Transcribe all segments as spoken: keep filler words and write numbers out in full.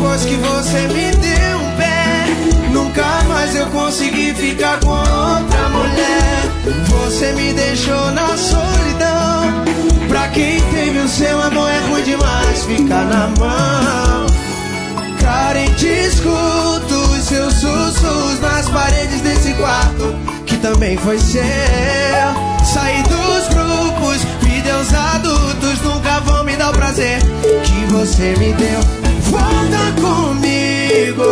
Depois que você me deu um pé, nunca mais eu consegui ficar com outra mulher. Você me deixou na solidão. Pra quem teve o seu amor é ruim demais ficar na mão. Carente, escuto os seus sussurros nas paredes desse quarto que também foi seu. Saí dos grupos, vídeos adultos nunca vão me dar o prazer que você me deu. Volta comigo,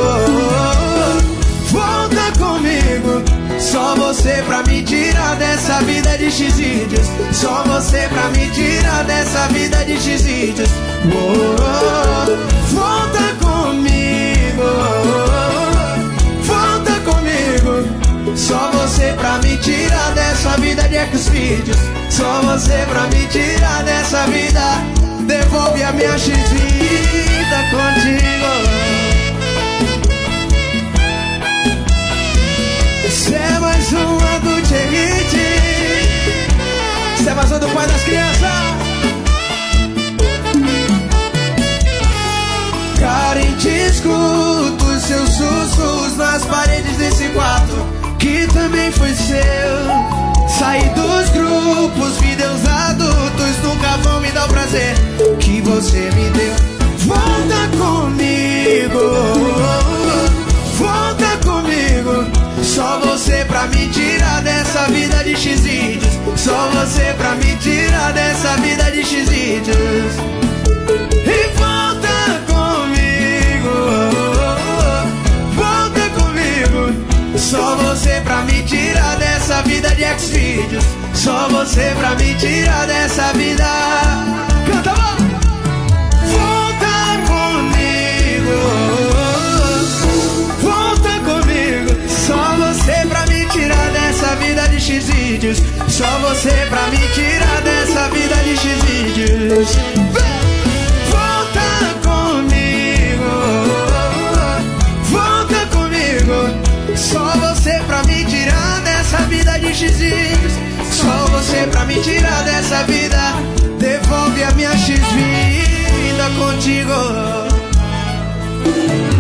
volta comigo. Só você pra me tirar dessa vida de x-vídeos. Só você pra me tirar dessa vida de x-vídeos. Oh, volta comigo, volta comigo. Só você pra me tirar dessa vida de x-vídeos. Só você pra me tirar dessa vida. Devolve a minha x-vida contigo. Cê é mais uma do Tchegite. Cê é mais uma do pai das crianças. Carente, escuto os seus sussurros nas paredes desse quarto que também foi seu. Saí dos grupos, vídeos adultos nunca vão me dar o prazer que você me deu. Volta comigo, volta comigo. Só você pra me tirar dessa vida de x-vídeos. Só você pra me tirar dessa vida de x-vídeos. E volta comigo, volta comigo. Só você pra me tirar dessa vida de x-vídeos. Só você pra me tirar dessa vida. Canta, mano! Volta comigo, volta comigo. Só você pra me tirar dessa vida de x-vídeos. Só você pra me tirar dessa vida de x-vídeos. Volta comigo, volta comigo. Só você pra me tirar dessa vida de x-vídeos. Só você pra me tirar dessa vida. Devolve a minha x-vida contigo.